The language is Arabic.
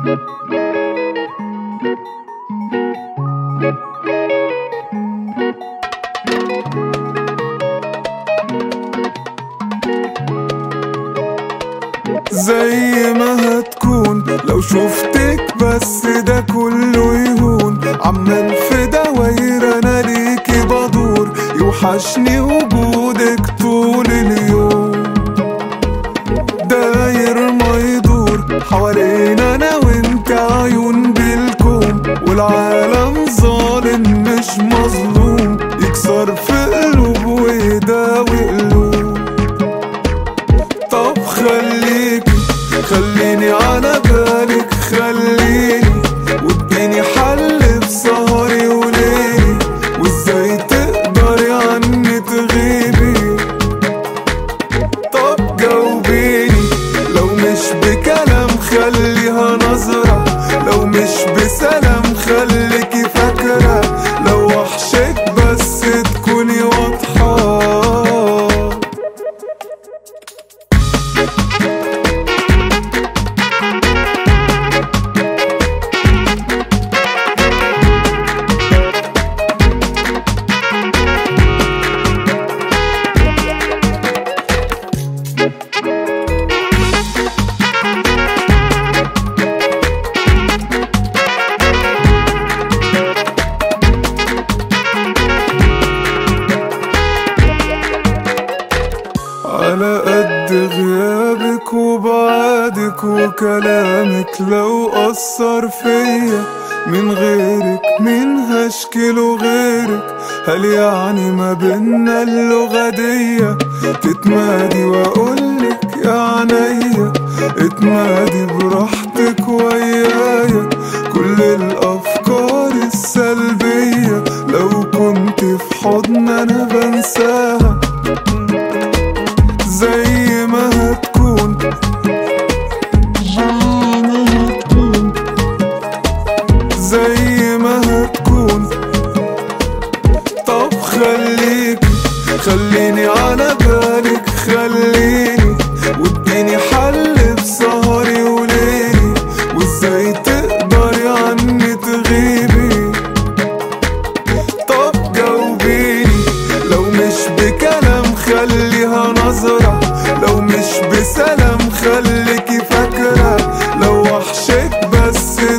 زي ما هتكون لو شفتك بس ده كله يهون. عمال في دواير انا ليكي بدور، يوحشني وجودك طول اليوم. داير ما يدور حوالينا انا وانت عيون بالكون، والعالم ظالم مش مظلوم، يكسر في قلوب ويداوي قلوب. طب خليني على بالك، خليني واديني حل في سهري وليلي، وازاي تقدري عني تغيبي. طب جاوبيني، لو مش بكلام خليها نظرة، لو مش بسلام خليكي فاكرة، لو وحشك بس تكوني واضحة. على قد غيابك وبعدك وكلامك لو أثر فيا، من غيرك مين هشكله غيرك؟ هل يعني ما بينا اللغة دية؟ تتمادي وأقولك يا عينيا، اتمادي براحتك ويايا. كل الأفكار السلبية لو كنت في حضن أنا بنساها. زي ما هتكون زي ما هتكون. طب خليني على بالك، خليني واديني حل في سهري وليلي، وازاي تقدري عني تغيبي. طب جاوبيني، لو مش بكلام خليها نظرة، لو مش بسلام خليكي فاكرة، لو وحشك بس